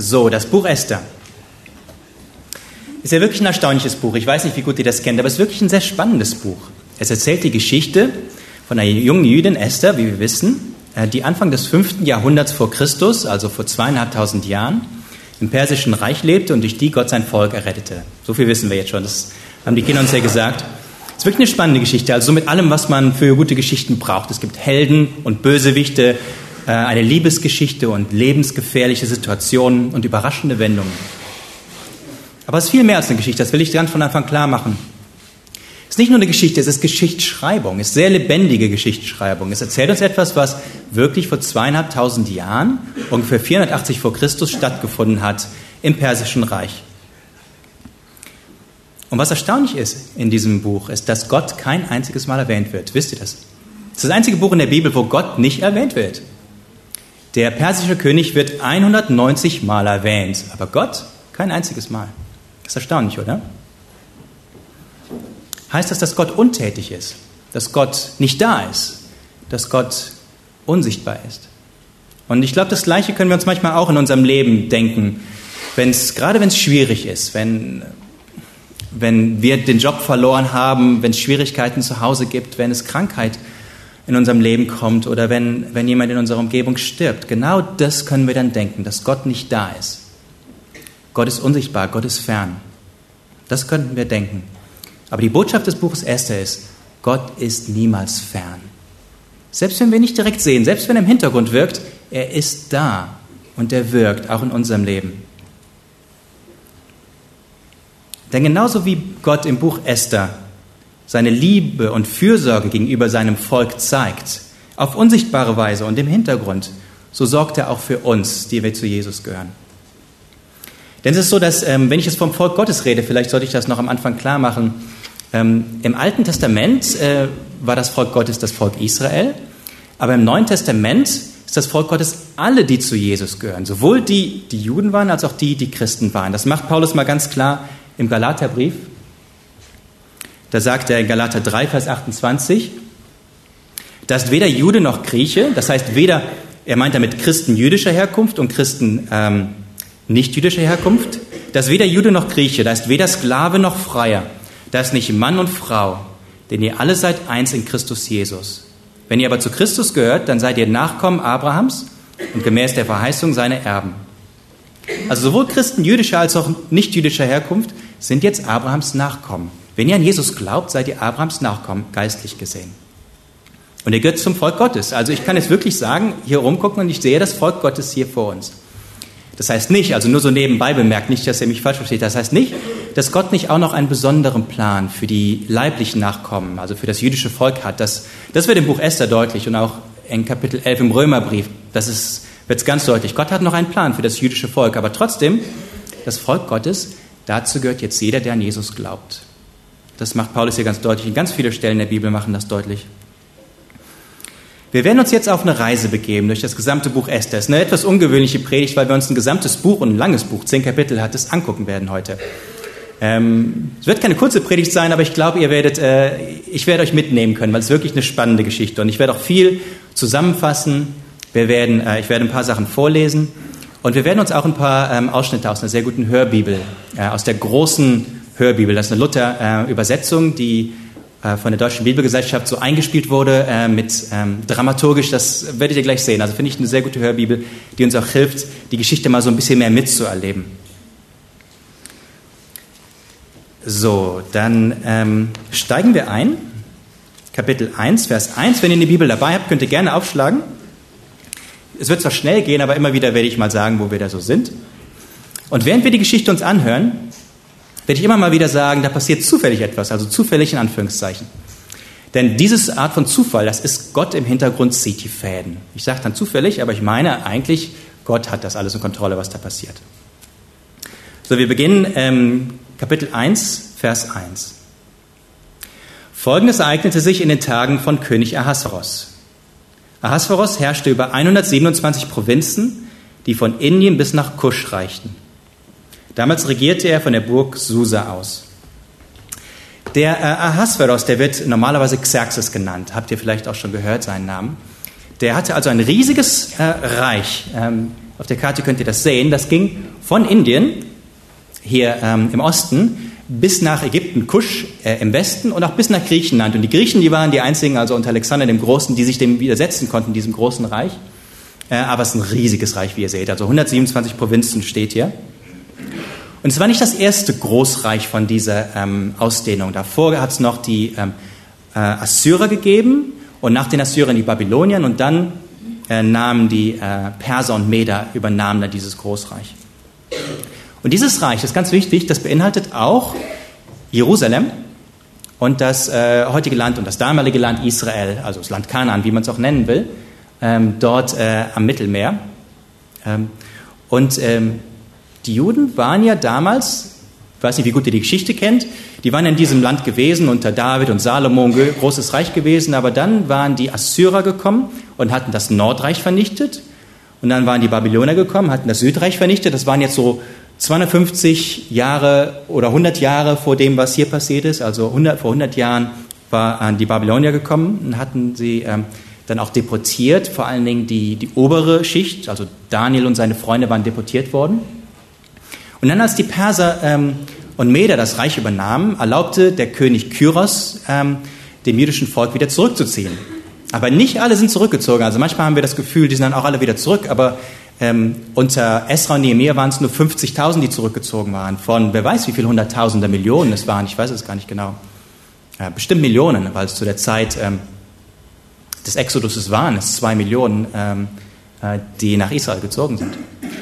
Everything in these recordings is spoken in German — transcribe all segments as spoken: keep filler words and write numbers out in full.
So, das Buch Esther. Ist ja wirklich ein erstaunliches Buch. Ich weiß nicht, wie gut ihr das kennt, aber es ist wirklich ein sehr spannendes Buch. Es erzählt die Geschichte von einer jungen Jüdin, Esther, wie wir wissen, die Anfang des fünften Jahrhunderts vor Christus, also vor zweieinhalbtausend Jahren, im Persischen Reich lebte und durch die Gott sein Volk errettete. So viel wissen wir jetzt schon, das haben die Kinder uns ja gesagt. Es ist wirklich eine spannende Geschichte, also so mit allem, was man für gute Geschichten braucht. Es gibt Helden und Bösewichte, eine Liebesgeschichte und lebensgefährliche Situationen und überraschende Wendungen. Aber es ist viel mehr als eine Geschichte, das will ich ganz von Anfang klar machen. Es ist nicht nur eine Geschichte, es ist Geschichtsschreibung, es ist sehr lebendige Geschichtsschreibung. Es erzählt uns etwas, was wirklich vor zweieinhalbtausend Jahren, ungefähr vierhundertachtzig vor Christus, stattgefunden hat im Persischen Reich. Und was erstaunlich ist in diesem Buch, ist, dass Gott kein einziges Mal erwähnt wird. Wisst ihr das? Es ist das einzige Buch in der Bibel, wo Gott nicht erwähnt wird. Der persische König wird hundertneunzig Mal erwähnt, aber Gott kein einziges Mal. Das ist erstaunlich, oder? Heißt das, dass Gott untätig ist, dass Gott nicht da ist, dass Gott unsichtbar ist? Und ich glaube, das Gleiche können wir uns manchmal auch in unserem Leben denken, wenn's, gerade wenn es schwierig ist, wenn, wenn wir den Job verloren haben, wenn es Schwierigkeiten zu Hause gibt, wenn es Krankheit in unserem Leben kommt oder wenn, wenn jemand in unserer Umgebung stirbt. Genau das können wir dann denken, dass Gott nicht da ist. Gott ist unsichtbar, Gott ist fern. Das könnten wir denken. Aber die Botschaft des Buches Esther ist, Gott ist niemals fern. Selbst wenn wir ihn nicht direkt sehen, selbst wenn er im Hintergrund wirkt, er ist da und er wirkt, auch in unserem Leben. Denn genauso wie Gott im Buch Esther seine Liebe und Fürsorge gegenüber seinem Volk zeigt, auf unsichtbare Weise und im Hintergrund, so sorgt er auch für uns, die wir zu Jesus gehören. Denn es ist so, dass, ähm, wenn ich jetzt vom Volk Gottes rede, vielleicht sollte ich das noch am Anfang klar machen, ähm, im Alten Testament äh, war das Volk Gottes das Volk Israel, aber im Neuen Testament ist das Volk Gottes alle, die zu Jesus gehören, sowohl die, die Juden waren, als auch die, die Christen waren. Das macht Paulus mal ganz klar im Galaterbrief. Da sagt er in Galater drei, Vers achtundzwanzig, da ist weder Jude noch Grieche, das heißt weder, er meint damit Christen jüdischer Herkunft und Christen ähm, nicht jüdischer Herkunft, da ist weder Jude noch Grieche, da ist weder Sklave noch Freier, da ist nicht Mann und Frau, denn ihr alle seid eins in Christus Jesus. Wenn ihr aber zu Christus gehört, dann seid ihr Nachkommen Abrahams und gemäß der Verheißung seine Erben. Also sowohl Christen jüdischer als auch nicht jüdischer Herkunft sind jetzt Abrahams Nachkommen. Wenn ihr an Jesus glaubt, seid ihr Abrahams Nachkommen, geistlich gesehen. Und ihr gehört zum Volk Gottes. Also ich kann jetzt wirklich sagen, hier rumgucken und ich sehe das Volk Gottes hier vor uns. Das heißt nicht, also nur so nebenbei bemerkt, nicht, dass ihr mich falsch versteht, das heißt nicht, dass Gott nicht auch noch einen besonderen Plan für die leiblichen Nachkommen, also für das jüdische Volk hat. Das, das wird im Buch Esther deutlich und auch in Kapitel elf im Römerbrief, das ist, wird es ganz deutlich. Gott hat noch einen Plan für das jüdische Volk, aber trotzdem, das Volk Gottes, dazu gehört jetzt jeder, der an Jesus glaubt. Das macht Paulus hier ganz deutlich. In ganz vielen Stellen der Bibel machen das deutlich. Wir werden uns jetzt auf eine Reise begeben durch das gesamte Buch Esther. Es ist eine etwas ungewöhnliche Predigt, weil wir uns ein gesamtes Buch und ein langes Buch, zehn Kapitel hat es, angucken werden heute. Ähm, es wird keine kurze Predigt sein, aber ich glaube, ihr werdet, äh, ich werde euch mitnehmen können, weil es wirklich eine spannende Geschichte. Und ich werde auch viel zusammenfassen. Wir werden, äh, ich werde ein paar Sachen vorlesen und wir werden uns auch ein paar ähm, Ausschnitte aus einer sehr guten Hörbibel, äh, aus der großen Hörbibel, das ist eine Luther-Übersetzung, die äh, von der Deutschen Bibelgesellschaft so eingespielt wurde, äh, mit ähm, dramaturgisch, das werdet ihr gleich sehen. Also finde ich eine sehr gute Hörbibel, die uns auch hilft, die Geschichte mal so ein bisschen mehr mitzuerleben. So, dann ähm, steigen wir ein. Kapitel eins, Vers eins. Wenn ihr die Bibel dabei habt, könnt ihr gerne aufschlagen. Es wird zwar schnell gehen, aber immer wieder werde ich mal sagen, wo wir da so sind. Und während wir die Geschichte uns anhören, werde ich immer mal wieder sagen, da passiert zufällig etwas, also zufällig in Anführungszeichen. Denn diese Art von Zufall, das ist Gott im Hintergrund zieht die Fäden. Ich sage dann zufällig, aber ich meine eigentlich, Gott hat das alles in Kontrolle, was da passiert. So, wir beginnen ähm, Kapitel eins, Vers eins. Folgendes ereignete sich in den Tagen von König Ahasveros. Ahasveros herrschte über hundertsiebenundzwanzig Provinzen, die von Indien bis nach Kusch reichten. Damals regierte er von der Burg Susa aus. Der äh, Ahasveros, der wird normalerweise Xerxes genannt, habt ihr vielleicht auch schon gehört, seinen Namen. Der hatte also ein riesiges äh, Reich. Ähm, auf der Karte könnt ihr das sehen. Das ging von Indien, hier ähm, im Osten, bis nach Ägypten, Kusch äh, im Westen und auch bis nach Griechenland. Und die Griechen, die waren die einzigen, also unter Alexander dem Großen, die sich dem widersetzen konnten, diesem großen Reich. Äh, aber es ist ein riesiges Reich, wie ihr seht. Also hundertsiebenundzwanzig Provinzen steht hier. Und es war nicht das erste Großreich von dieser ähm, Ausdehnung. Davor hat es noch die ähm, äh, Assyrer gegeben und nach den Assyrern die Babylonier und dann äh, nahmen die äh, Perser und Meder, übernahmen dann dieses Großreich. Und dieses Reich, das ist ganz wichtig, das beinhaltet auch Jerusalem und das äh, heutige Land und das damalige Land Israel, also das Land Kanaan, wie man es auch nennen will, ähm, dort äh, am Mittelmeer. Ähm, und ähm, die Juden waren ja damals, ich weiß nicht, wie gut ihr die Geschichte kennt, die waren in diesem Land gewesen, unter David und Salomo ein großes Reich gewesen, aber dann waren die Assyrer gekommen und hatten das Nordreich vernichtet und dann waren die Babylonier gekommen, hatten das Südreich vernichtet, das waren jetzt so zweihundertfünfzig Jahre oder hundert Jahre vor dem, was hier passiert ist, also hundert, vor hundert Jahren waren die Babylonier gekommen und hatten sie ähm, dann auch deportiert, vor allen Dingen die, die obere Schicht, also Daniel und seine Freunde waren deportiert worden. Und dann, als die Perser ähm, und Meder das Reich übernahmen, erlaubte der König Kyros ähm, dem jüdischen Volk wieder zurückzuziehen. Aber nicht alle sind zurückgezogen. Also manchmal haben wir das Gefühl, die sind dann auch alle wieder zurück. Aber ähm, unter Esra und Nehemia waren es nur fünfzigtausend, die zurückgezogen waren. Von wer weiß, wie viele Hunderttausende, Millionen es waren. Ich weiß es gar nicht genau. Äh, bestimmt Millionen, weil es zu der Zeit ähm, des Exodus waren es zwei Millionen, ähm, äh, die nach Israel gezogen sind.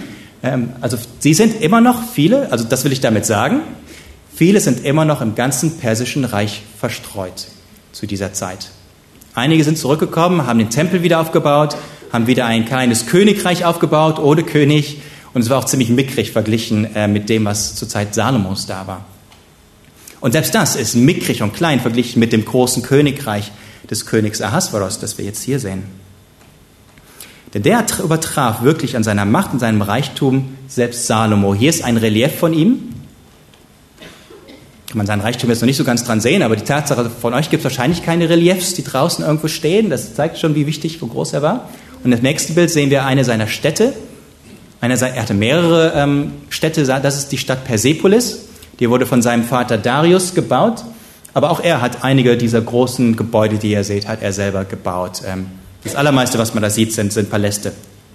Also sie sind immer noch viele, also das will ich damit sagen, viele sind immer noch im ganzen Persischen Reich verstreut zu dieser Zeit. Einige sind zurückgekommen, haben den Tempel wieder aufgebaut, haben wieder ein kleines Königreich aufgebaut, ohne König. Und es war auch ziemlich mickrig verglichen äh, mit dem, was zur Zeit Salomos da war. Und selbst das ist mickrig und klein verglichen mit dem großen Königreich des Königs Ahasveros, das wir jetzt hier sehen. Denn der übertraf wirklich an seiner Macht und seinem Reichtum selbst Salomo. Hier ist ein Relief von ihm. Kann man seinen Reichtum jetzt noch nicht so ganz dran sehen, aber die Tatsache, von euch gibt es wahrscheinlich keine Reliefs, die draußen irgendwo stehen. Das zeigt schon, wie wichtig, wie groß er war. Und im nächsten Bild sehen wir eine seiner Städte. Eine, er hatte mehrere ähm, Städte, das ist die Stadt Persepolis. Die wurde von seinem Vater Darius gebaut. Aber auch er hat einige dieser großen Gebäude, die ihr seht, hat er selber gebaut. Ähm, Das allermeiste, was man da sieht, sind, sind Paläste.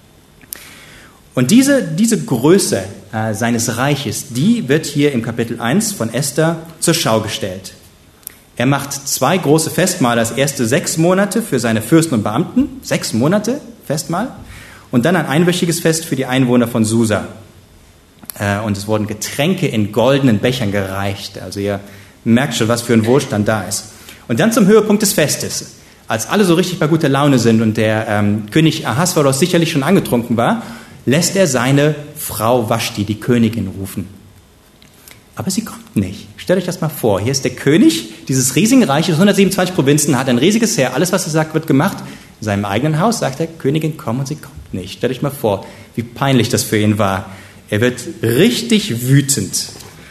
Und diese, diese Größe äh, seines Reiches, die wird hier im Kapitel eins von Esther zur Schau gestellt. Er macht zwei große Festmahle. Das erste sechs Monate für seine Fürsten und Beamten, sechs Monate Festmahl. Und dann ein einwöchiges Fest für die Einwohner von Susa. Äh, und es wurden Getränke in goldenen Bechern gereicht. Also ihr merkt schon, was für ein Wohlstand da ist. Und dann zum Höhepunkt des Festes. Als alle so richtig bei guter Laune sind und der ähm, König Ahasveros sicherlich schon angetrunken war, lässt er seine Frau Vashti, die Königin, rufen. Aber sie kommt nicht. Stellt euch das mal vor. Hier ist der König dieses riesigen Reiches, hundertsiebenundzwanzig Provinzen, hat ein riesiges Heer. Alles, was er sagt, wird gemacht. In seinem eigenen Haus sagt der Königin, komm, und sie kommt nicht. Stellt euch mal vor, wie peinlich das für ihn war. Er wird richtig wütend.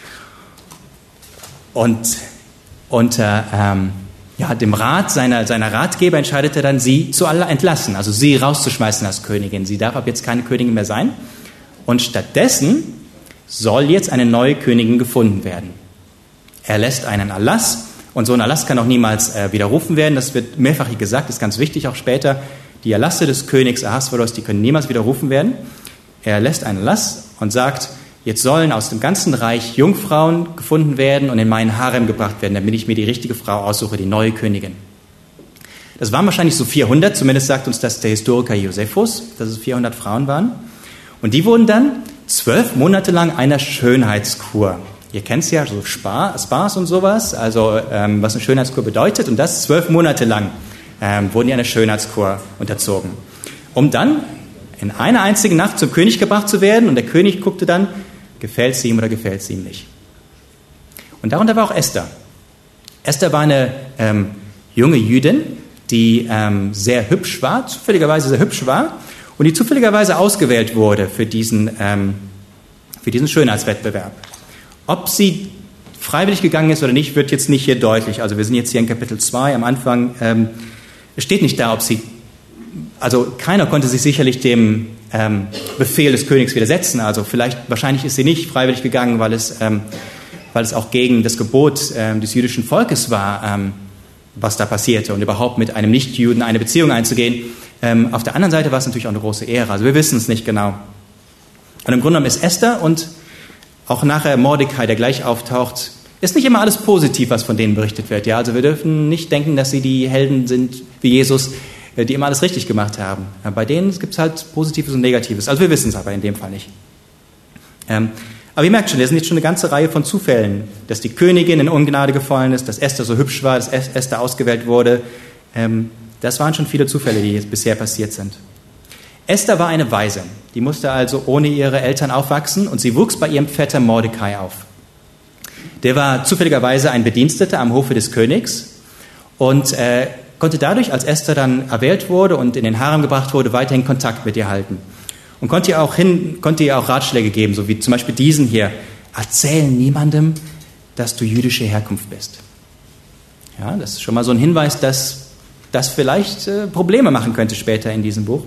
Und unter ähm, ja, dem Rat seiner, seiner Ratgeber entscheidet er dann, sie zu aller entlassen, also sie rauszuschmeißen als Königin. Sie darf ab jetzt keine Königin mehr sein. Und stattdessen soll jetzt eine neue Königin gefunden werden. Er lässt einen Erlass, und so ein Erlass kann auch niemals äh, widerrufen werden. Das wird mehrfach gesagt, das ist ganz wichtig auch später. Die Erlasse des Königs Ahasveros, die können niemals widerrufen werden. Er lässt einen Erlass und sagt, jetzt sollen aus dem ganzen Reich Jungfrauen gefunden werden und in meinen Harem gebracht werden, damit ich mir die richtige Frau aussuche, die neue Königin. Das waren wahrscheinlich so vierhundert, zumindest sagt uns das der Historiker Josephus, dass es vierhundert Frauen waren. Und die wurden dann zwölf Monate lang einer Schönheitskur. Ihr kennt es ja, so Spa, Spas und sowas, also ähm, was eine Schönheitskur bedeutet. Und das zwölf Monate lang ähm, wurden die einer Schönheitskur unterzogen. Um dann in einer einzigen Nacht zum König gebracht zu werden. Und der König guckte dann, gefällt es ihm oder gefällt es ihm nicht. Und darunter war auch Esther. Esther war eine ähm, junge Jüdin, die ähm, sehr hübsch war, zufälligerweise sehr hübsch war und die zufälligerweise ausgewählt wurde für diesen, ähm, für diesen Schönheitswettbewerb. Ob sie freiwillig gegangen ist oder nicht, wird jetzt nicht hier deutlich. Also wir sind jetzt hier in Kapitel zwei am Anfang. Ähm, es steht nicht da, ob sie, also keiner konnte sich sicherlich dem ähm, Befehl des Königs widersetzen. Also vielleicht, wahrscheinlich ist sie nicht freiwillig gegangen, weil es, ähm, weil es auch gegen das Gebot ähm, des jüdischen Volkes war, ähm, was da passierte und überhaupt mit einem Nichtjuden eine Beziehung einzugehen. Ähm, auf der anderen Seite war es natürlich auch eine große Ehre. Also wir wissen es nicht genau. Und im Grunde genommen ist Esther und auch nachher Mordecai, der gleich auftaucht, ist nicht immer alles positiv, was von denen berichtet wird. Ja, also wir dürfen nicht denken, dass sie die Helden sind wie Jesus, die immer alles richtig gemacht haben. Ja, bei denen gibt es halt Positives und Negatives. Also wir wissen es aber in dem Fall nicht. Ähm, aber ihr merkt schon, es sind jetzt schon eine ganze Reihe von Zufällen, dass die Königin in Ungnade gefallen ist, dass Esther so hübsch war, dass Esther ausgewählt wurde. Ähm, das waren schon viele Zufälle, die jetzt bisher passiert sind. Esther war eine Waise. Die musste also ohne ihre Eltern aufwachsen und sie wuchs bei ihrem Vetter Mordecai auf. Der war zufälligerweise ein Bediensteter am Hofe des Königs und äh, konnte dadurch, als Esther dann erwählt wurde und in den Harem gebracht wurde, weiterhin Kontakt mit ihr halten. Und konnte ihr auch, hin, konnte ihr auch Ratschläge geben, so wie zum Beispiel diesen hier. Erzähl niemandem, dass du jüdische Herkunft bist. Ja, das ist schon mal so ein Hinweis, dass das vielleicht äh, Probleme machen könnte später in diesem Buch.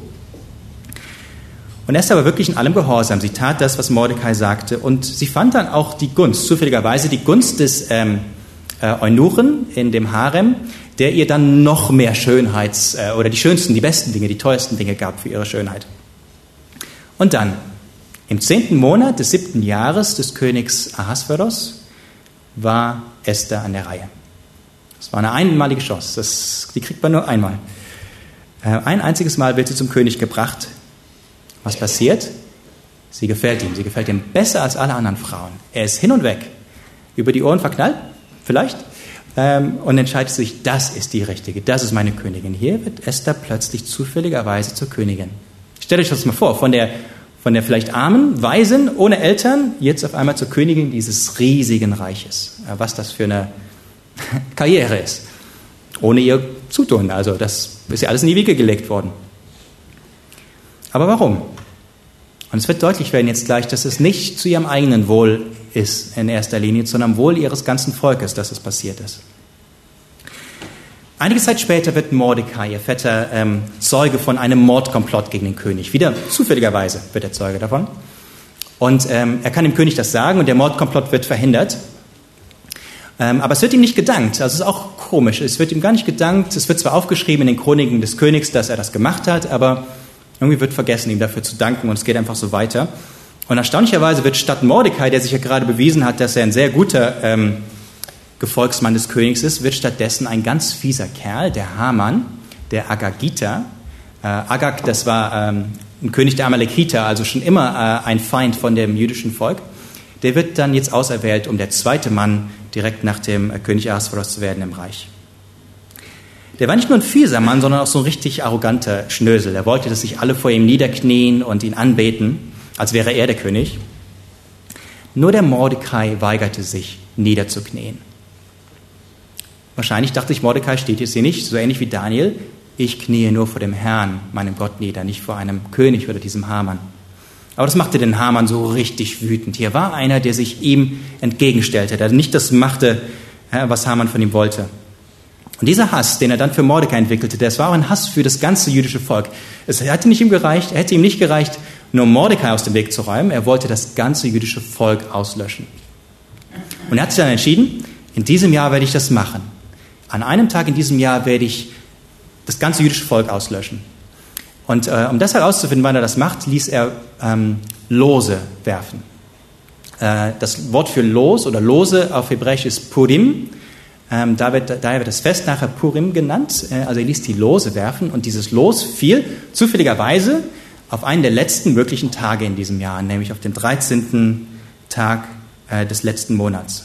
Und Esther war wirklich in allem gehorsam. Sie tat das, was Mordecai sagte. Und sie fand dann auch die Gunst, zufälligerweise die Gunst des ähm, äh, Eunuchen in dem Harem, der ihr dann noch mehr Schönheits- äh, oder die schönsten, die besten Dinge, die teuersten Dinge gab für ihre Schönheit. Und dann, im zehnten Monat des siebten Jahres des Königs Ahasveros, war Esther an der Reihe. Das war eine einmalige Chance. Das, die kriegt man nur einmal. Äh, ein einziges Mal wird sie zum König gebracht. Was passiert? Sie gefällt ihm. Sie gefällt ihm besser als alle anderen Frauen. Er ist hin und weg. Über die Ohren verknallt, vielleicht, ähm, und entscheidet sich, das ist die Richtige, das ist meine Königin. Hier wird Esther plötzlich zufälligerweise zur Königin. Stellt euch das mal vor, von der, von der vielleicht armen, Waisen, ohne Eltern, jetzt auf einmal zur Königin dieses riesigen Reiches. Was das für eine Karriere ist. Ohne ihr Zutun. Also das ist ja alles in die Wiege gelegt worden. Aber warum? Und es wird deutlich werden jetzt gleich, dass es nicht zu ihrem eigenen Wohl ist in erster Linie, sondern am Wohl ihres ganzen Volkes, dass es passiert ist. Einige Zeit später wird Mordecai, ihr Vetter, ähm, Zeuge von einem Mordkomplott gegen den König. Wieder zufälligerweise wird er Zeuge davon. Und ähm, er kann dem König das sagen und der Mordkomplott wird verhindert. Ähm, aber es wird ihm nicht gedankt. Also es ist auch komisch. Es wird ihm gar nicht gedankt. Es wird zwar aufgeschrieben in den Chroniken des Königs, dass er das gemacht hat, aber irgendwie wird vergessen, ihm dafür zu danken und es geht einfach so weiter. Und erstaunlicherweise wird statt Mordecai, der sich ja gerade bewiesen hat, dass er ein sehr guter ähm, Gefolgsmann des Königs ist, wird stattdessen ein ganz fieser Kerl, der Haman, der Agagiter. Äh, Agag, das war ähm, ein König der Amalekiter, also schon immer äh, ein Feind von dem jüdischen Volk. Der wird dann jetzt auserwählt, um der zweite Mann direkt nach dem äh, König Ahasveros zu werden im Reich. Der war nicht nur ein fieser Mann, sondern auch so ein richtig arroganter Schnösel. Er wollte, dass sich alle vor ihm niederknien und ihn anbeten, als wäre er der König. Nur der Mordecai weigerte sich, niederzuknien. Wahrscheinlich dachte ich, Mordecai steht jetzt hier nicht, so ähnlich wie Daniel. Ich kniee nur vor dem Herrn, meinem Gott, nieder, nicht vor einem König oder diesem Haman. Aber das machte den Haman so richtig wütend. Hier war einer, der sich ihm entgegenstellte, der nicht das machte, was Haman von ihm wollte. Und dieser Hass, den er dann für Mordecai entwickelte, das war auch ein Hass für das ganze jüdische Volk. Es hätte nicht ihm gereicht, er hätte ihm nicht gereicht, nur Mordecai aus dem Weg zu räumen. Er wollte das ganze jüdische Volk auslöschen. Und er hat sich dann entschieden, in diesem Jahr werde ich das machen. An einem Tag in diesem Jahr werde ich das ganze jüdische Volk auslöschen. Und äh, um das herauszufinden, wann er das macht, ließ er ähm, Lose werfen. Äh, das Wort für Los oder Lose auf Hebräisch ist Purim. Ähm, da wird, daher wird das Fest nachher Purim genannt. Äh, also er ließ die Lose werfen und dieses Los fiel zufälligerweise auf einen der letzten wirklichen Tage in diesem Jahr, nämlich auf den dreizehnten Tag äh, des letzten Monats.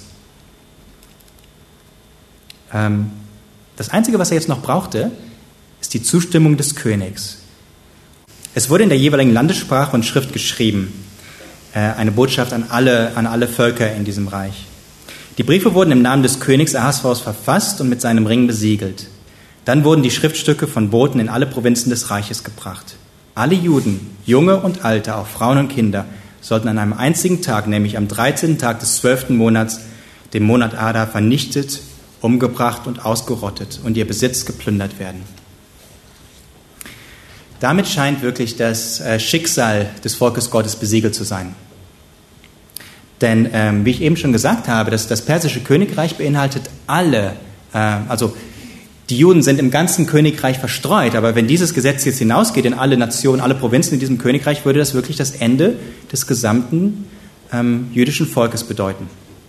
Ähm, das Einzige, was er jetzt noch brauchte, ist die Zustimmung des Königs. Es wurde in der jeweiligen Landessprache und Schrift geschrieben, äh, eine Botschaft an alle, an alle Völker in diesem Reich. Die Briefe wurden im Namen des Königs Ahasveros verfasst und mit seinem Ring besiegelt. Dann wurden die Schriftstücke von Boten in alle Provinzen des Reiches gebracht. Alle Juden, Junge und Alte, auch Frauen und Kinder, sollten an einem einzigen Tag, nämlich am dreizehnten Tag des zwölften Monats, dem Monat Adar, vernichtet, umgebracht und ausgerottet und ihr Besitz geplündert werden. damit scheint wirklich das äh, Schicksal des Volkes Gottes besiegelt zu sein. Denn, ähm, wie ich eben schon gesagt habe, das, das persische Königreich beinhaltet alle, äh, also die Juden sind im ganzen Königreich verstreut, aber wenn dieses Gesetz jetzt hinausgeht in alle Nationen, alle Provinzen in diesem Königreich, würde das wirklich das Ende des gesamten ähm, jüdischen Volkes bedeuten.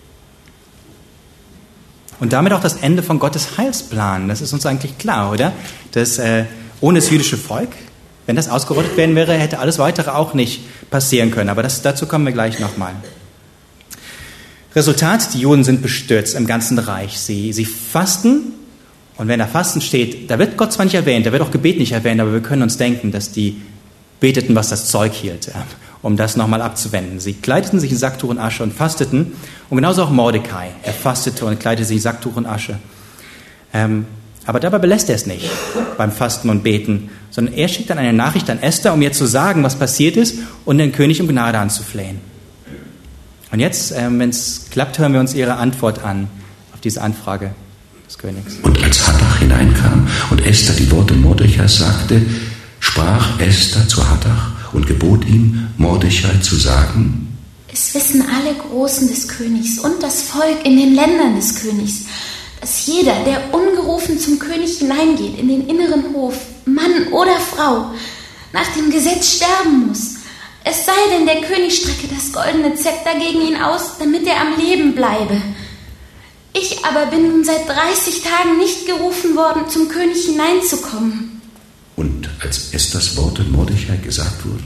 Und damit auch das Ende von Gottes Heilsplan. Das ist uns eigentlich klar, oder? Dass äh, ohne das jüdische Volk, wenn das ausgerottet werden wäre, hätte alles Weitere auch nicht passieren können. Aber das, dazu kommen wir gleich nochmal. Resultat, die Juden sind bestürzt im ganzen Reich. Sie, sie fasten. Und wenn da Fasten steht, da wird Gott zwar nicht erwähnt, da wird auch Gebet nicht erwähnt, aber wir können uns denken, dass die beteten, was das Zeug hielt, ja, um das nochmal abzuwenden. Sie kleideten sich in Sacktuch und Asche und fasteten. Und genauso auch Mordecai. Er fastete und kleidete sich in Sacktuch und Asche. Ähm, aber dabei belässt er es nicht beim Fasten und Beten, sondern er schickt dann eine Nachricht an Esther, um ihr zu sagen, was passiert ist und den König um Gnade anzuflehen. Und jetzt, ähm, wenn es klappt, hören wir uns ihre Antwort an auf diese Anfrage des Königs. Und als Hathach hineinkam und Esther die Worte Mordechais sagte, sprach Esther zu Hathach und gebot ihm, Mordechai zu sagen: Es wissen alle Großen des Königs und das Volk in den Ländern des Königs, dass jeder, der ungerufen zum König hineingeht in den inneren Hof, Mann oder Frau, nach dem Gesetz sterben muss. Es sei denn, der König strecke das goldene Zepter gegen ihn aus, damit er am Leben bleibe. Ich aber bin nun seit dreißig Tagen nicht gerufen worden, zum König hineinzukommen. Und als Esthers Worte Mordechai gesagt wurden?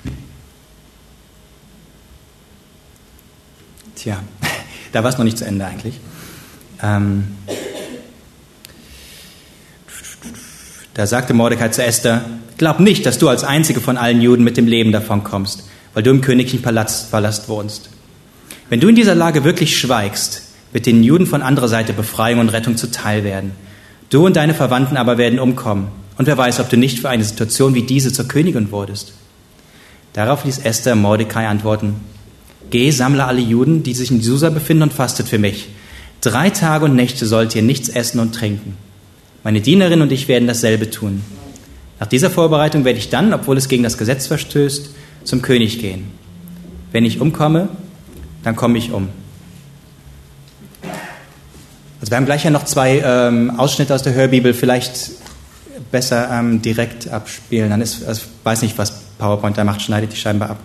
Tja, da war es noch nicht zu Ende eigentlich. Ähm, da sagte Mordecai zu Esther: Glaub nicht, dass du als einzige von allen Juden mit dem Leben davonkommst, weil du im königlichen Palast, Palast wohnst. Wenn du in dieser Lage wirklich schweigst, wird den Juden von anderer Seite Befreiung und Rettung zuteil werden. Du und deine Verwandten aber werden umkommen. Und wer weiß, ob du nicht für eine Situation wie diese zur Königin wurdest. Darauf ließ Esther Mordecai antworten: Geh, sammle alle Juden, die sich in Susa befinden, und fastet für mich. Drei Tage und Nächte sollt ihr nichts essen und trinken. Meine Dienerin und ich werden dasselbe tun. Nach dieser Vorbereitung werde ich dann, obwohl es gegen das Gesetz verstößt, zum König gehen. Wenn ich umkomme, dann komme ich um. Also wir haben gleich ja noch zwei ähm, Ausschnitte aus der Hörbibel, vielleicht besser ähm, direkt abspielen. Dann ist, also ich weiß nicht, was PowerPoint da macht, schneidet die scheinbar ab.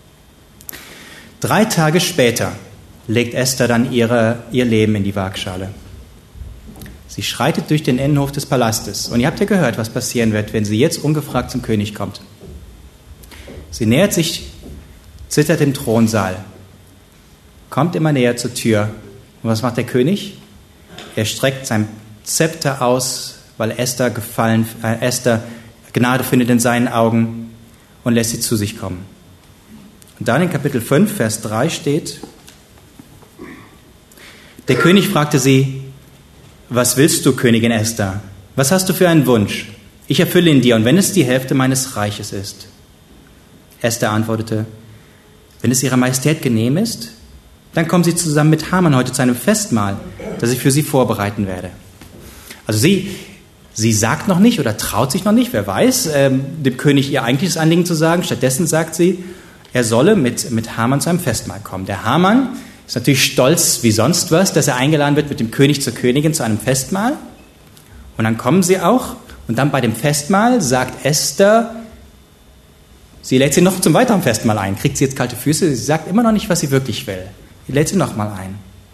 Drei Tage später legt Esther dann ihre, ihr Leben in die Waagschale. Sie schreitet durch den Innenhof des Palastes. Und ihr habt ja gehört, was passieren wird, wenn sie jetzt ungefragt zum König kommt. Sie nähert sich, zittert im Thronsaal, kommt immer näher zur Tür. Und was macht der König? Er streckt sein Zepter aus, weil Esther gefallen, äh, Esther Gnade findet in seinen Augen, und lässt sie zu sich kommen. Und dann in Kapitel fünf, Vers drei steht: Der König fragte sie: Was willst du, Königin Esther? Was hast du für einen Wunsch? Ich erfülle ihn dir, und wenn es die Hälfte meines Reiches ist. Esther antwortete: Wenn es Ihrer Majestät genehm ist, dann kommen Sie zusammen mit Haman heute zu einem Festmahl, das ich für Sie vorbereiten werde. Also sie, sie sagt noch nicht oder traut sich noch nicht, wer weiß, ähm, dem König ihr eigentliches Anliegen zu sagen. Stattdessen sagt sie, er solle mit, mit Haman zu einem Festmahl kommen. Der Haman ist natürlich stolz wie sonst was, dass er eingeladen wird mit dem König zur Königin zu einem Festmahl. Und dann kommen sie auch. Und dann bei dem Festmahl sagt Esther, sie lädt sie noch zum weiteren Festmahl ein. Kriegt sie jetzt kalte Füße? Sie sagt immer noch nicht, was sie wirklich will. Sie lädt sie noch mal ein.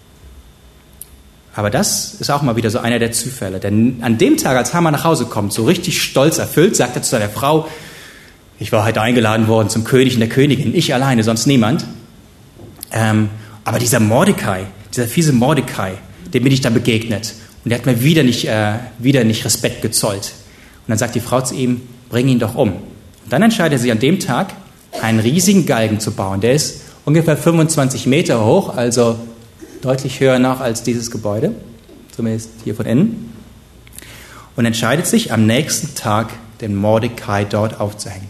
Aber das ist auch mal wieder so einer der Zufälle. Denn an dem Tag, als Haman nach Hause kommt, so richtig stolz erfüllt, sagt er zu seiner Frau: Ich war heute eingeladen worden zum König und der Königin. Ich alleine, sonst niemand. Ähm, aber dieser Mordecai, dieser fiese Mordecai, dem bin ich dann begegnet. Und der hat mir wieder nicht, äh, wieder nicht Respekt gezollt. Und dann sagt die Frau zu ihm: Bring ihn doch um. Und dann entscheidet er sich an dem Tag, einen riesigen Galgen zu bauen. Der ist ungefähr fünfundzwanzig Meter hoch, also deutlich höher noch als dieses Gebäude, zumindest hier von innen. Und entscheidet sich, am nächsten Tag den Mordecai dort aufzuhängen.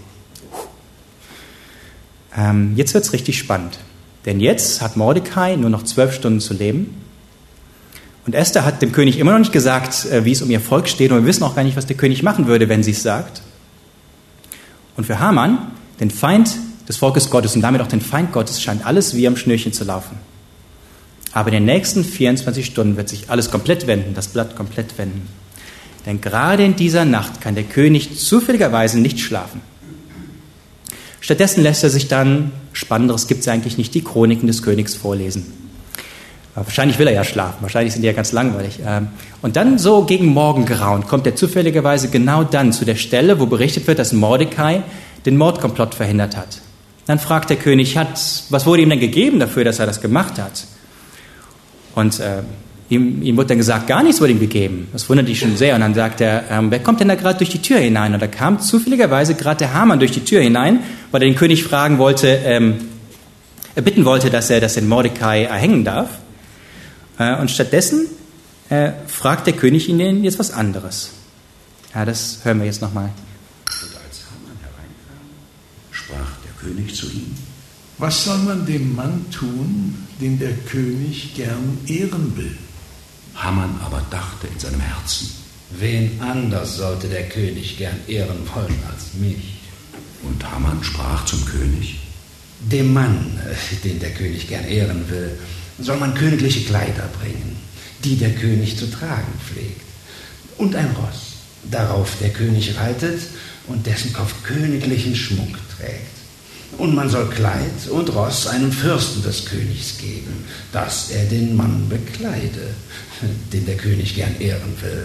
Ähm, jetzt wird es richtig spannend. Denn jetzt hat Mordecai nur noch zwölf Stunden zu leben. Und Esther hat dem König immer noch nicht gesagt, wie es um ihr Volk steht. Und wir wissen auch gar nicht, was der König machen würde, wenn sie es sagt. Und für Haman, den Feind des Volkes Gottes und damit auch den Feind Gottes, scheint alles wie am Schnürchen zu laufen. Aber in den nächsten vierundzwanzig Stunden wird sich alles komplett wenden, das Blatt komplett wenden. Denn gerade in dieser Nacht kann der König zufälligerweise nicht schlafen. Stattdessen lässt er sich dann, Spannenderes gibt es eigentlich nicht, die Chroniken des Königs vorlesen. Aber wahrscheinlich will er ja schlafen, wahrscheinlich sind die ja ganz langweilig. Und dann so gegen Morgengrauen kommt er zufälligerweise genau dann zu der Stelle, wo berichtet wird, dass Mordecai den Mordkomplott verhindert hat. Dann fragt der König, hat, was wurde ihm denn gegeben dafür, dass er das gemacht hat? Und äh, ihm, ihm wurde dann gesagt, gar nichts wurde ihm gegeben. Das wundert dich schon sehr. Und dann sagt er, ähm, wer kommt denn da gerade durch die Tür hinein? Und da kam zufälligerweise gerade der Haman durch die Tür hinein, weil er den König fragen wollte, ähm, er bitten wollte, dass er das den Mordecai erhängen darf. Äh, und stattdessen äh, fragt der König ihn jetzt was anderes. Ja, das hören wir jetzt nochmal. Und als Haman hereinkam, sprach der König zu ihm: Was soll man dem Mann tun, den der König gern ehren will? Haman aber dachte in seinem Herzen: Wen anders sollte der König gern ehren wollen als mich? Und Haman sprach zum König: Dem Mann, den der König gern ehren will, soll man königliche Kleider bringen, die der König zu tragen pflegt, und ein Ross, darauf der König reitet und dessen Kopf königlichen Schmuck trägt. Und man soll Kleid und Ross einem Fürsten des Königs geben, dass er den Mann bekleide, den der König gern ehren will.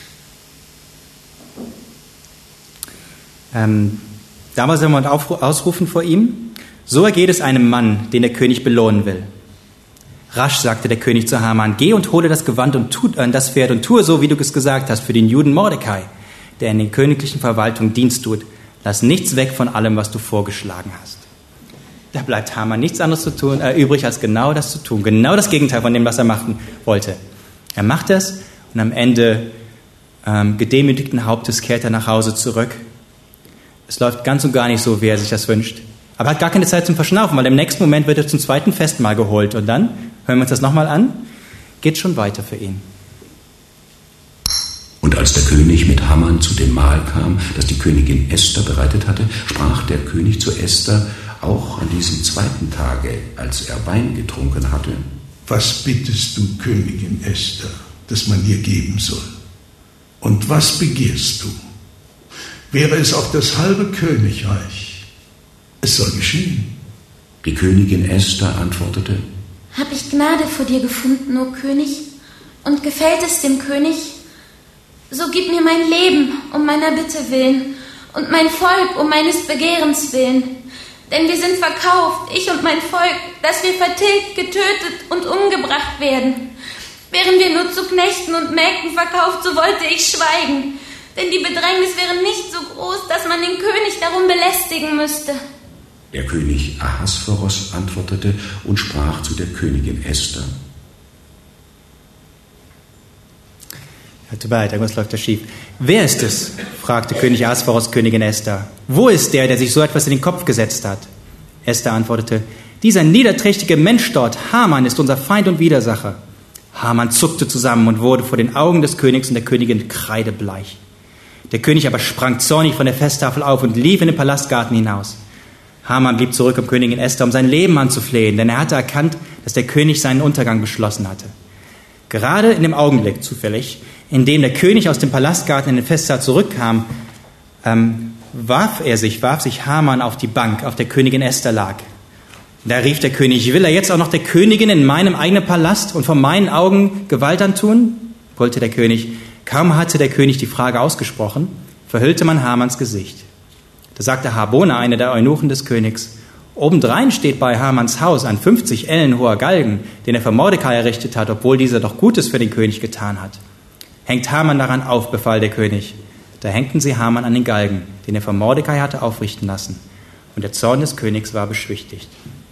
Ähm, damals soll man ausrufen vor ihm: So ergeht es einem Mann, den der König belohnen will. Rasch sagte der König zu Haman: Geh und hole das Gewand und tu, äh, das Pferd und tue so, wie du es gesagt hast, für den Juden Mordecai, der in den königlichen Verwaltungen Dienst tut. Lass nichts weg von allem, was du vorgeschlagen hast. Da bleibt Haman nichts anderes zu tun, äh, übrig, als genau das zu tun. Genau das Gegenteil von dem, was er machen wollte. Er macht es und am Ende ähm, gedemütigten Hauptes kehrt er nach Hause zurück. Es läuft ganz und gar nicht so, wie er sich das wünscht. Aber er hat gar keine Zeit zum Verschnaufen, weil im nächsten Moment wird er zum zweiten Festmahl geholt. Und dann, hören wir uns das nochmal an, geht schon weiter für ihn. Und als der König mit Haman zu dem Mahl kam, das die Königin Esther bereitet hatte, sprach der König zu Esther auch an diesem zweiten Tage, als er Wein getrunken hatte: Was bittest du, Königin Esther, dass man dir geben soll? Und was begehrst du? Wäre es auch das halbe Königreich, es soll geschehen. Die Königin Esther antwortete: Hab ich Gnade vor dir gefunden, o König, und gefällt es dem König? So gib mir mein Leben um meiner Bitte willen und mein Volk um meines Begehrens willen. Denn wir sind verkauft, ich und mein Volk, dass wir vertilgt, getötet und umgebracht werden. Wären wir nur zu Knechten und Mägden verkauft, so wollte ich schweigen. Denn die Bedrängnis wäre nicht so groß, dass man den König darum belästigen müsste. Der König Ahasveros antwortete und sprach zu der Königin Esther: Tut mir leid, irgendwas läuft da schief. Wer ist es? Fragte König Ahasveros Königin Esther. Wo ist der, der sich so etwas in den Kopf gesetzt hat? Esther antwortete: Dieser niederträchtige Mensch dort, Haman, ist unser Feind und Widersacher. Haman zuckte zusammen und wurde vor den Augen des Königs und der Königin kreidebleich. Der König aber sprang zornig von der Festtafel auf und lief in den Palastgarten hinaus. Haman blieb zurück, um Königin Esther um sein Leben anzuflehen, denn er hatte erkannt, dass der König seinen Untergang beschlossen hatte. Gerade in dem Augenblick, zufällig, in dem der König aus dem Palastgarten in den Festsaal zurückkam, ähm, warf er sich, warf sich Haman auf die Bank, auf der Königin Esther lag. Da rief der König: Will er jetzt auch noch der Königin in meinem eigenen Palast und vor meinen Augen Gewalt antun? Brüllte der König. Kaum hatte der König die Frage ausgesprochen, verhüllte man Hamans Gesicht. Da sagte Harbona, einer der Eunuchen des Königs: Obendrein steht bei Hamans Haus ein fünfzig Ellen hoher Galgen, den er für Mordecai errichtet hat, obwohl dieser doch Gutes für den König getan hat. Hängt Haman daran auf, befahl der König. Da hängten sie Haman an den Galgen, den er für Mordecai hatte aufrichten lassen. Und der Zorn des Königs war beschwichtigt.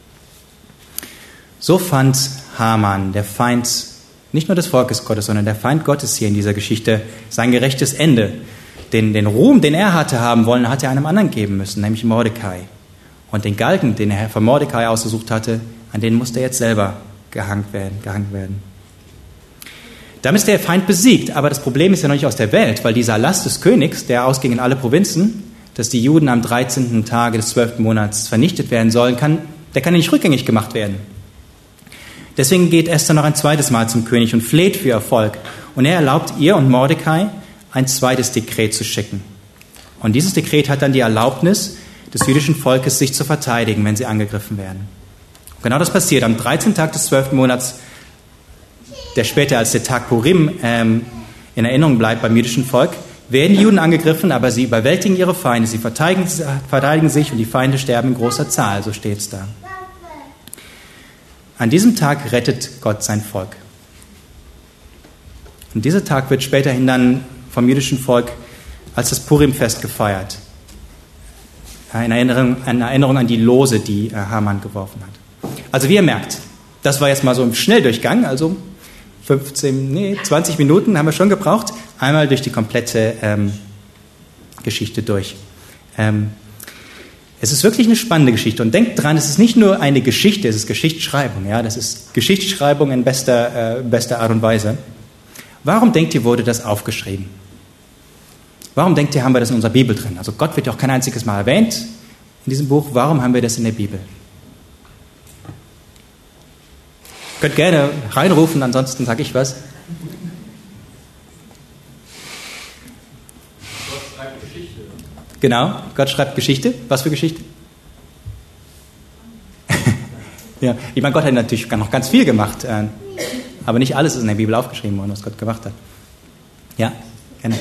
So fand Haman, der Feind nicht nur des Volkes Gottes, sondern der Feind Gottes hier in dieser Geschichte, sein gerechtes Ende. Den, den Ruhm, den er hatte haben wollen, hat er einem anderen geben müssen, nämlich Mordecai. Und den Galgen, den er für Mordecai ausgesucht hatte, an den musste er jetzt selber gehangen werden, gehangen werden. Damit ist der Feind besiegt, aber das Problem ist ja noch nicht aus der Welt, weil dieser Erlass des Königs, der ausging in alle Provinzen, dass die Juden am dreizehnten Tage des zwölften Monats vernichtet werden sollen, kann, der kann nicht rückgängig gemacht werden. Deswegen geht Esther noch ein zweites Mal zum König und fleht für Erfolg. Und er erlaubt ihr und Mordecai, ein zweites Dekret zu schicken. Und dieses Dekret hat dann die Erlaubnis des jüdischen Volkes, sich zu verteidigen, wenn sie angegriffen werden. Und genau das passiert am dreizehnten Tag des zwölften Monats, der später als der Tag Purim ähm, in Erinnerung bleibt beim jüdischen Volk, werden die Juden angegriffen, aber sie überwältigen ihre Feinde, sie verteidigen, verteidigen sich und die Feinde sterben in großer Zahl, so steht es da. An diesem Tag rettet Gott sein Volk. Und dieser Tag wird späterhin dann vom jüdischen Volk als das Purimfest gefeiert. In Erinnerung, in Erinnerung an die Lose, die Haman geworfen hat. Also wie ihr merkt, das war jetzt mal so im Schnelldurchgang, also fünfzehn, nee, zwanzig Minuten haben wir schon gebraucht, einmal durch die komplette ähm, Geschichte durch. Ähm, es ist wirklich eine spannende Geschichte und denkt dran, es ist nicht nur eine Geschichte, es ist Geschichtsschreibung, ja, das ist Geschichtsschreibung in bester, äh, bester Art und Weise. Warum denkt ihr, wurde das aufgeschrieben? Warum denkt ihr, haben wir das in unserer Bibel drin? Also Gott wird ja auch kein einziges Mal erwähnt in diesem Buch. Warum haben wir das in der Bibel? Ihr könnt gerne reinrufen, ansonsten sage ich was. Gott schreibt Geschichte. Genau, Gott schreibt Geschichte. Was für Geschichte? Ja, ich meine, Gott hat natürlich noch ganz viel gemacht, aber nicht alles ist in der Bibel aufgeschrieben worden, was Gott gemacht hat. Ja, gerne.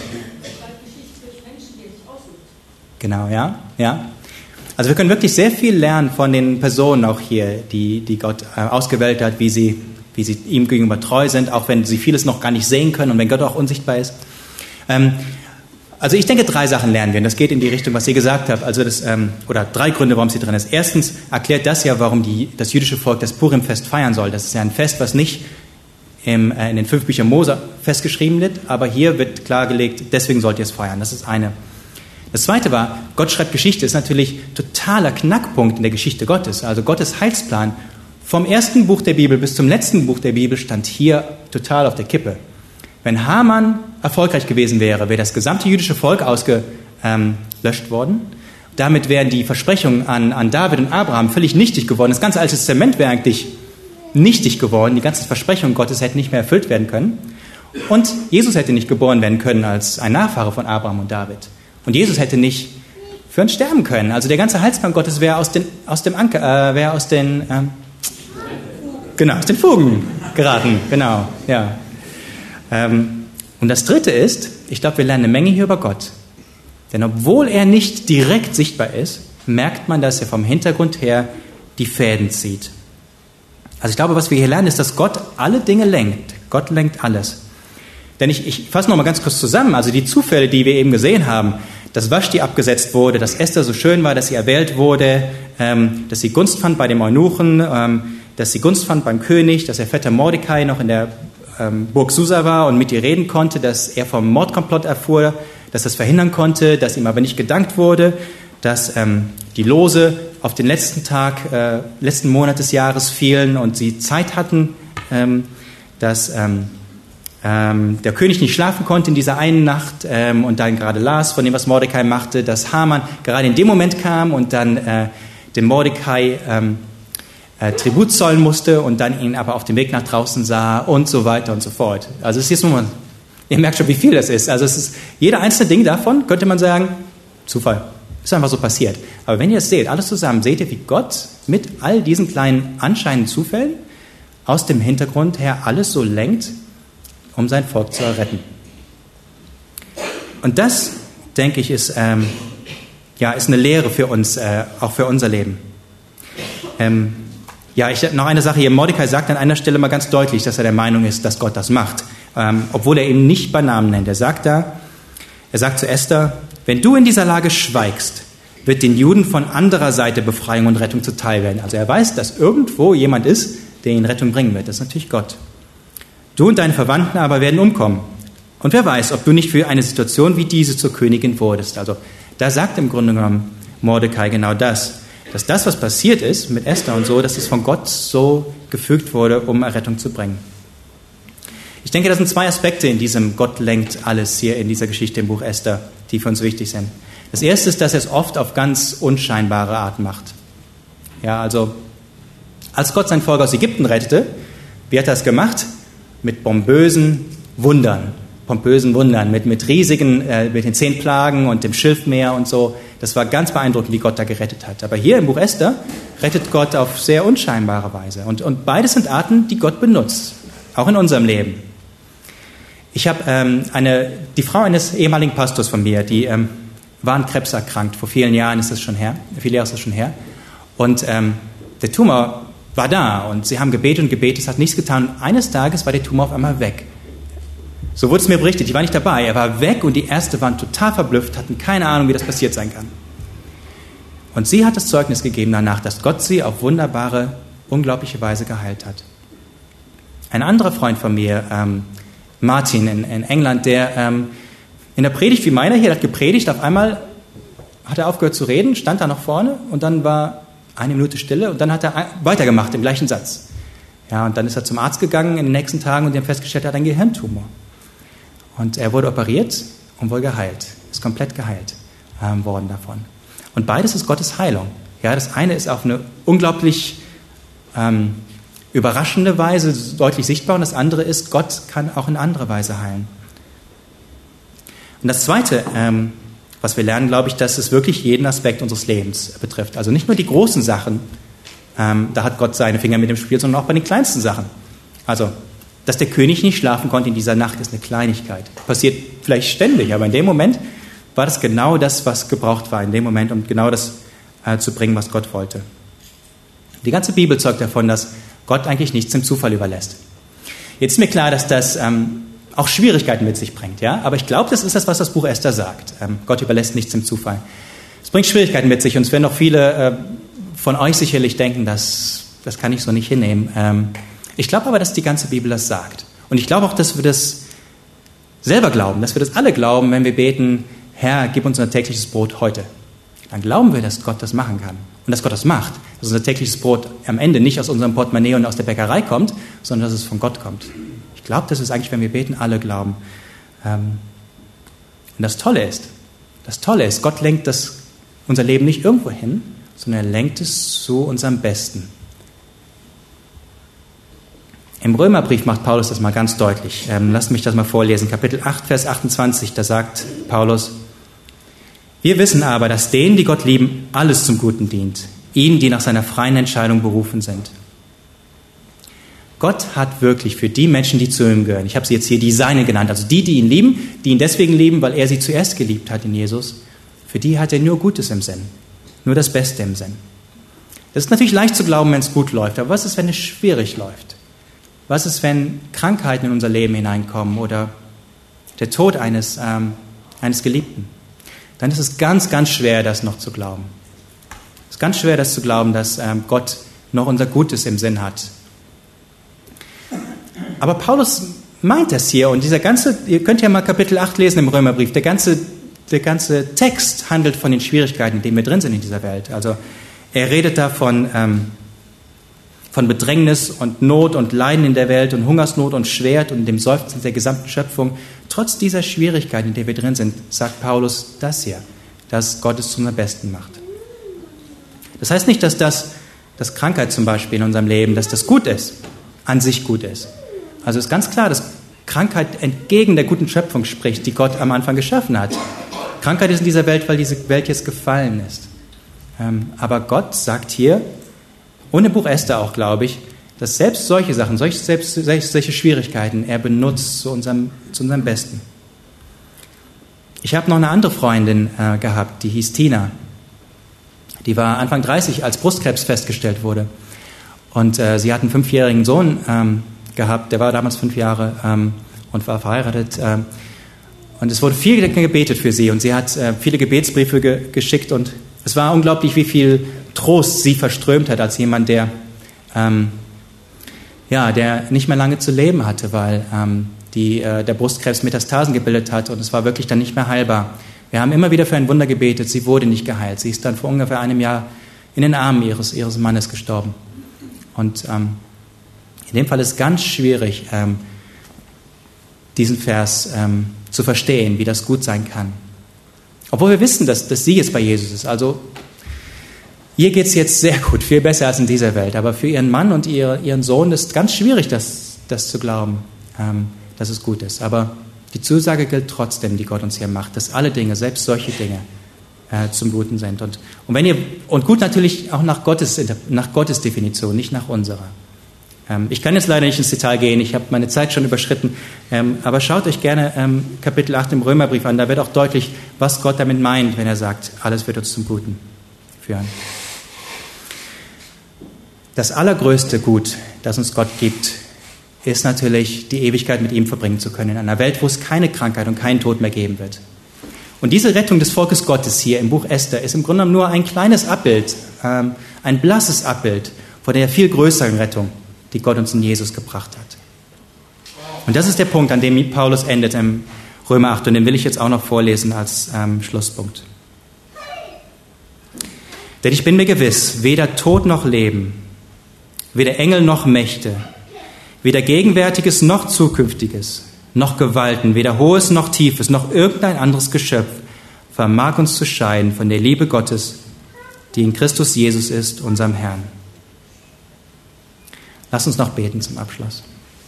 Genau, ja, ja. Also wir können wirklich sehr viel lernen von den Personen auch hier, die, die Gott äh, ausgewählt hat, wie sie, wie sie ihm gegenüber treu sind, auch wenn sie vieles noch gar nicht sehen können und wenn Gott auch unsichtbar ist. Ähm, also ich denke, drei Sachen lernen wir und das geht in die Richtung, was ihr gesagt habt. Also das, ähm, oder drei Gründe, warum sie drin ist. Erstens erklärt das ja, warum die, das jüdische Volk das Purimfest feiern soll. Das ist ja ein Fest, was nicht im, äh, in den fünf Büchern Mose festgeschrieben wird, aber hier wird klargelegt, deswegen sollt ihr es feiern. Das ist eine. Das zweite war, Gott schreibt Geschichte, ist natürlich totaler Knackpunkt in der Geschichte Gottes. Also Gottes Heilsplan vom ersten Buch der Bibel bis zum letzten Buch der Bibel stand hier total auf der Kippe. Wenn Haman erfolgreich gewesen wäre, wäre das gesamte jüdische Volk ausgelöscht ähm, worden. Damit wären die Versprechungen an, an David und Abraham völlig nichtig geworden. Das ganze Alte Testament wäre eigentlich nichtig geworden. Die ganzen Versprechungen Gottes hätten nicht mehr erfüllt werden können. Und Jesus hätte nicht geboren werden können als ein Nachfahre von Abraham und David. Und Jesus hätte nicht für uns sterben können. Also der ganze Heilsplan Gottes wäre aus, den, aus dem Anker, äh, wäre aus den, ähm, genau, aus den Fugen geraten. Genau, ja. Ähm, und das Dritte ist, ich glaube, wir lernen eine Menge hier über Gott. Denn obwohl er nicht direkt sichtbar ist, merkt man, dass er vom Hintergrund her die Fäden zieht. Also ich glaube, was wir hier lernen, ist, dass Gott alle Dinge lenkt. Gott lenkt alles. Denn ich, ich fasse noch mal ganz kurz zusammen. Also die Zufälle, die wir eben gesehen haben, dass Vashti abgesetzt wurde, dass Esther so schön war, dass sie erwählt wurde, ähm, dass sie Gunst fand bei dem Eunuchen, ähm, dass sie Gunst fand beim König, dass ihr Vetter Mordecai noch in der ähm, Burg Susa war und mit ihr reden konnte, dass er vom Mordkomplott erfuhr, dass das verhindern konnte, dass ihm aber nicht gedankt wurde, dass ähm, die Lose auf den letzten Tag, äh, letzten Monat des Jahres fielen und sie Zeit hatten, ähm, dass ähm, ähm, der König nicht schlafen konnte in dieser einen Nacht ähm, und dann gerade las von dem, was Mordecai machte, dass Haman gerade in dem Moment kam und dann äh, dem Mordecai ähm, äh, Tribut zollen musste und dann ihn aber auf dem Weg nach draußen sah und so weiter und so fort. Also es ist jetzt nur mal, ihr merkt schon, wie viel das ist. Also es ist jeder einzelne Ding davon, könnte man sagen, Zufall. Ist einfach so passiert. Aber wenn ihr es seht, alles zusammen, seht ihr, wie Gott mit all diesen kleinen anscheinenden Zufällen aus dem Hintergrund her alles so lenkt, um sein Volk zu erretten. Und das, denke ich, ist, ähm, ja, ist eine Lehre für uns, äh, auch für unser Leben. Ähm, ja, ich, noch eine Sache hier. Mordecai sagt an einer Stelle mal ganz deutlich, dass er der Meinung ist, dass Gott das macht. Ähm, obwohl er ihn nicht bei Namen nennt. Er sagt da, er sagt zu Esther, wenn du in dieser Lage schweigst, wird den Juden von anderer Seite Befreiung und Rettung zuteil werden. Also er weiß, dass irgendwo jemand ist, der ihnen Rettung bringen wird. Das ist natürlich Gott. Du und deine Verwandten aber werden umkommen. Und wer weiß, ob du nicht für eine Situation wie diese zur Königin wurdest. Also da sagt im Grunde genommen Mordecai genau das. Dass das, was passiert ist mit Esther und so, dass es von Gott so gefügt wurde, um Errettung zu bringen. Ich denke, das sind zwei Aspekte in diesem Gott lenkt alles hier in dieser Geschichte im Buch Esther, die für uns wichtig sind. Das erste ist, dass er es oft auf ganz unscheinbare Art macht. Ja, also als Gott sein Volk aus Ägypten rettete, wie hat er es gemacht? Mit pompösen Wundern. Pompösen Wundern, mit, mit riesigen, äh, mit den zehn Plagen und dem Schilfmeer und so. Das war ganz beeindruckend, wie Gott da gerettet hat. Aber hier im Buch Esther rettet Gott auf sehr unscheinbare Weise. Und, und beides sind Arten, die Gott benutzt, auch in unserem Leben. Ich habe ähm, eine, die Frau eines ehemaligen Pastors von mir, die ähm, war an Krebs erkrankt. Vor vielen Jahren ist das schon her, viele Jahre ist das schon her. Und ähm, der Tumor war da und sie haben gebetet und gebetet, es hat nichts getan. Und eines Tages war der Tumor auf einmal weg. So wurde es mir berichtet, ich war nicht dabei. Er war weg und die Ärzte waren total verblüfft, hatten keine Ahnung, wie das passiert sein kann. Und sie hat das Zeugnis gegeben danach, dass Gott sie auf wunderbare, unglaubliche Weise geheilt hat. Ein anderer Freund von mir, ähm, Martin in, in England, der ähm, in der Predigt wie meiner hier hat gepredigt, auf einmal hat er aufgehört zu reden, stand da noch vorne und dann war eine Minute Stille und dann hat er weitergemacht im gleichen Satz. Ja, und dann ist er zum Arzt gegangen in den nächsten Tagen und die haben festgestellt, er hat einen Gehirntumor. Und er wurde operiert und wohl geheilt, ist komplett geheilt ähm, worden davon. Und beides ist Gottes Heilung. Ja, das eine ist auf eine unglaublich ähm, überraschende Weise deutlich sichtbar und das andere ist, Gott kann auch in anderer Weise heilen. Und das Zweite, ähm, was wir lernen, glaube ich, dass es wirklich jeden Aspekt unseres Lebens betrifft. Also nicht nur die großen Sachen, ähm, da hat Gott seine Finger mit dem Spiel, sondern auch bei den kleinsten Sachen. Also, dass der König nicht schlafen konnte in dieser Nacht, ist eine Kleinigkeit. Passiert vielleicht ständig, aber in dem Moment war das genau das, was gebraucht war in dem Moment, um genau das äh, zu bringen, was Gott wollte. Die ganze Bibel zeugt davon, dass Gott eigentlich nichts dem Zufall überlässt. Jetzt ist mir klar, dass das ähm, auch Schwierigkeiten mit sich bringt, ja? Aber ich glaube, das ist das, was das Buch Esther sagt. Ähm, Gott überlässt nichts dem Zufall. Es bringt Schwierigkeiten mit sich und es werden auch viele äh, von euch sicherlich denken, dass, das kann ich so nicht hinnehmen. Ähm, ich glaube aber, dass die ganze Bibel das sagt. Und ich glaube auch, dass wir das selber glauben, dass wir das alle glauben, wenn wir beten, Herr, gib uns unser tägliches Brot heute. Dann glauben wir, dass Gott das machen kann. Und dass Gott das macht. Dass unser tägliches Brot am Ende nicht aus unserem Portemonnaie und aus der Bäckerei kommt, sondern dass es von Gott kommt. Ich glaube, dass es eigentlich, wenn wir beten, alle glauben. Und das Tolle ist, das Tolle ist, Gott lenkt das, unser Leben nicht irgendwo hin, sondern er lenkt es zu unserem Besten. Im Römerbrief macht Paulus das mal ganz deutlich. Ähm, lasst mich das mal vorlesen. Kapitel acht, Vers achtundzwanzig, da sagt Paulus: Wir wissen aber, dass denen, die Gott lieben, alles zum Guten dient. Ihnen, die nach seiner freien Entscheidung berufen sind. Gott hat wirklich für die Menschen, die zu ihm gehören, ich habe sie jetzt hier die Seine genannt, also die, die ihn lieben, die ihn deswegen lieben, weil er sie zuerst geliebt hat in Jesus, für die hat er nur Gutes im Sinn, nur das Beste im Sinn. Das ist natürlich leicht zu glauben, wenn es gut läuft, aber was ist, wenn es schwierig läuft? Was ist, wenn Krankheiten in unser Leben hineinkommen oder der Tod eines, ähm, eines Geliebten? Dann ist es ganz, ganz schwer, das noch zu glauben. Es ist ganz schwer, das zu glauben, dass ähm, Gott noch unser Gutes im Sinn hat. Aber Paulus meint das hier und dieser ganze, ihr könnt ja mal Kapitel acht lesen im Römerbrief, der ganze, der ganze Text handelt von den Schwierigkeiten, in denen wir drin sind in dieser Welt. Also er redet da von, ähm, von Bedrängnis und Not und Leiden in der Welt und Hungersnot und Schwert und dem Seufzen der gesamten Schöpfung. Trotz dieser Schwierigkeiten, in denen wir drin sind, sagt Paulus das hier, dass Gott es zu unserem Besten macht. Das heißt nicht, dass das, dass Krankheit zum Beispiel in unserem Leben, dass das gut ist, an sich gut ist. Also ist ganz klar, dass Krankheit entgegen der guten Schöpfung spricht, die Gott am Anfang geschaffen hat. Krankheit ist in dieser Welt, weil diese Welt jetzt gefallen ist. Ähm, aber Gott sagt hier, und im Buch Esther auch, glaube ich, dass selbst solche Sachen, solche, selbst solche Schwierigkeiten er benutzt zu unserem, zu unserem Besten. Ich habe noch eine andere Freundin äh, gehabt, die hieß Tina. Die war Anfang dreißig, als Brustkrebs festgestellt wurde. Und äh, sie hat einen fünfjährigen Sohn ähm, gehabt, der war damals fünf Jahre ähm, und war verheiratet. Ähm, und es wurde viel gebetet für sie und sie hat äh, viele Gebetsbriefe ge- geschickt und es war unglaublich, wie viel Trost sie verströmt hat als jemand, der, ähm, ja, der nicht mehr lange zu leben hatte, weil ähm, die, äh, der Brustkrebs Metastasen gebildet hat und es war wirklich dann nicht mehr heilbar. Wir haben immer wieder für ein Wunder gebetet, sie wurde nicht geheilt. Sie ist dann vor ungefähr einem Jahr in den Armen ihres, ihres Mannes gestorben. Und ähm, in dem Fall ist es ganz schwierig, ähm, diesen Vers ähm, zu verstehen, wie das gut sein kann. Obwohl wir wissen, dass, dass sie jetzt bei Jesus ist. Also ihr geht es jetzt sehr gut, viel besser als in dieser Welt. Aber für ihren Mann und ihr, ihren Sohn ist es ganz schwierig, das, das zu glauben, ähm, dass es gut ist. Aber die Zusage gilt trotzdem, die Gott uns hier macht, dass alle Dinge, selbst solche Dinge, äh, zum Guten sind. Und, und, wenn ihr, und gut natürlich auch nach Gottes, nach Gottes Definition, nicht nach unserer. Ähm, ich kann jetzt leider nicht ins Detail gehen, ich habe meine Zeit schon überschritten. Ähm, aber schaut euch gerne ähm, Kapitel acht im Römerbrief an. Da wird auch deutlich, was Gott damit meint, wenn er sagt, alles wird uns zum Guten führen. Das allergrößte Gut, das uns Gott gibt, ist natürlich, die Ewigkeit mit ihm verbringen zu können, in einer Welt, wo es keine Krankheit und keinen Tod mehr geben wird. Und diese Rettung des Volkes Gottes hier im Buch Esther ist im Grunde genommen nur ein kleines Abbild, ähm, ein blasses Abbild von der viel größeren Rettung, die Gott uns in Jesus gebracht hat. Und das ist der Punkt, an dem Paulus endet im Römer acht, und den will ich jetzt auch noch vorlesen als ähm, Schlusspunkt. Denn ich bin mir gewiss, weder Tod noch Leben, weder Engel noch Mächte, weder Gegenwärtiges noch Zukünftiges, noch Gewalten, weder Hohes noch Tiefes, noch irgendein anderes Geschöpf vermag uns zu scheiden von der Liebe Gottes, die in Christus Jesus ist, unserem Herrn. Lass uns noch beten zum Abschluss.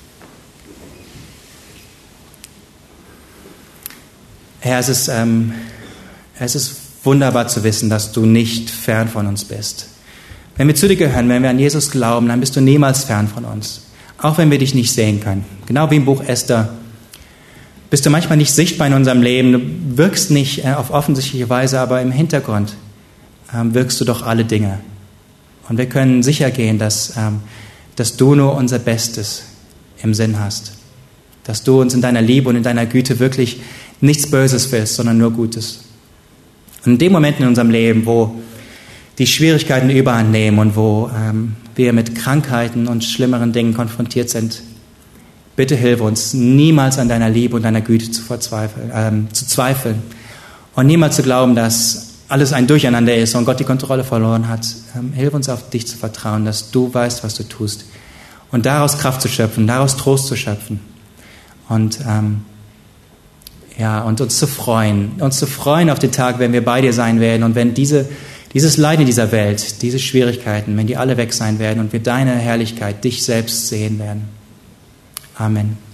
Herr, es ist, ähm, es ist wunderbar zu wissen, dass du nicht fern von uns bist. Wenn wir zu dir gehören, wenn wir an Jesus glauben, dann bist du niemals fern von uns. Auch wenn wir dich nicht sehen können. Genau wie im Buch Esther bist du manchmal nicht sichtbar in unserem Leben. Du wirkst nicht äh, auf offensichtliche Weise, aber im Hintergrund ähm, wirkst du doch alle Dinge. Und wir können sicher gehen, dass, ähm, dass du nur unser Bestes im Sinn hast. Dass du uns in deiner Liebe und in deiner Güte wirklich nichts Böses willst, sondern nur Gutes. Und in den Momenten in unserem Leben, wo die Schwierigkeiten überhand nehmen und wo ähm, wir mit Krankheiten und schlimmeren Dingen konfrontiert sind, bitte hilf uns, niemals an deiner Liebe und deiner Güte zu, verzweifeln, ähm, zu zweifeln und niemals zu glauben, dass alles ein Durcheinander ist und Gott die Kontrolle verloren hat. Ähm, hilf uns, auf dich zu vertrauen, dass du weißt, was du tust und daraus Kraft zu schöpfen, daraus Trost zu schöpfen und ähm, ja, und uns zu freuen, uns zu freuen auf den Tag, wenn wir bei dir sein werden und wenn diese, dieses Leiden in dieser Welt, diese Schwierigkeiten, wenn die alle weg sein werden und wir deine Herrlichkeit, dich selbst sehen werden. Amen.